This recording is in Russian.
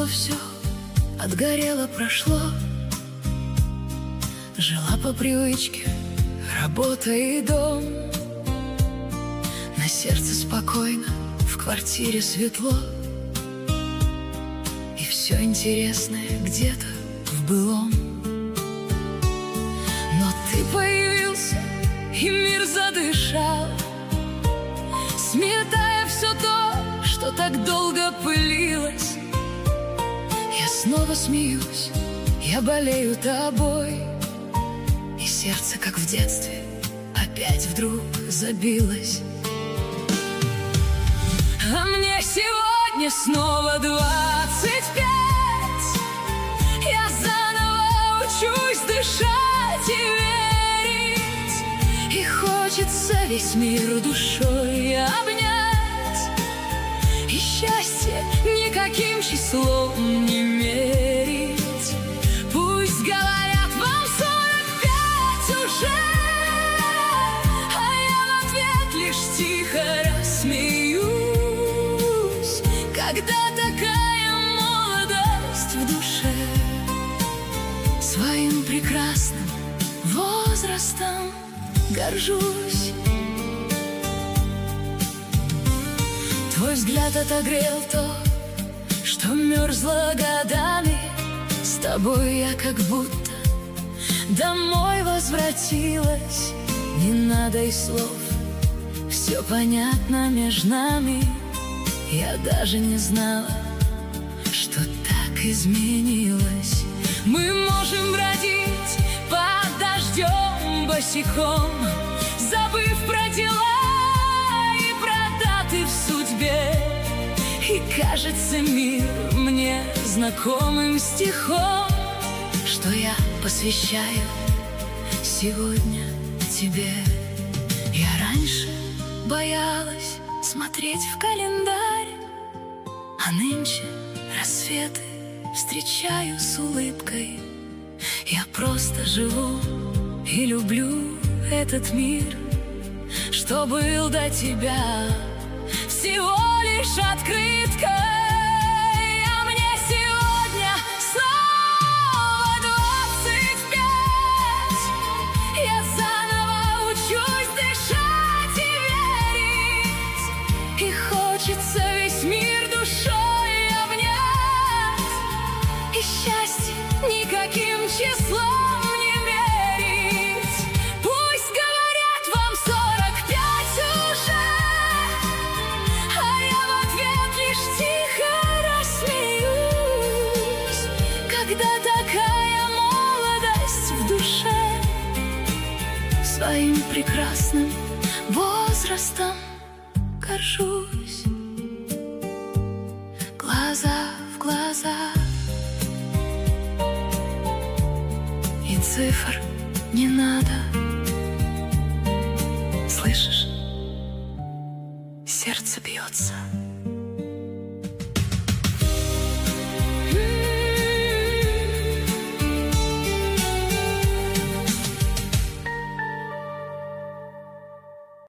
что все отгорело, прошло. Жила по привычке, работа и дом. На сердце спокойно, в квартире светло. И все интересное где-то в былом. Но ты появился, и мир задышал, сметая все то, что так долго пылилось. Я снова смеюсь, я болею тобой, и сердце, как в детстве, опять вдруг забилось. А мне сегодня снова 25. Я заново учусь дышать и верить, и хочется весь мир душой обнять, и счастье никаким числом не мерить. Пусть говорят, вам 45 уже, а я в ответ лишь тихо рассмеюсь. Когда такая молодость в душе, своим прекрасным возрастом горжусь. Твой взгляд отогрел то, что мерзло годами. С тобой я как будто домой возвратилась. Не надо и слов, все понятно между нами. Я даже не знала, что так изменилось. Мы можем бродить под дождем босиком, забыв про дела и про даты в судьбе. И кажется мир мне знакомым стихом, что я посвящаю сегодня тебе. Я раньше боялась смотреть в календарь, а нынче рассветы встречаю с улыбкой. Я просто живу и люблю этот мир, что был до тебя всего лишь открыткой. А мне сегодня снова 25. Я заново учусь дышать и верить, и хочется весь мир душой обнять, и счастье никаким числом не мерить. Пусть говорят, вам 45 уже, а я в ответ лишь тихо рассмеюсь. Когда такая молодость в душе, своим прекрасным возрастом горжусь. Глаза в глаза, и цифр не надо. Слышишь? Сердце бьется.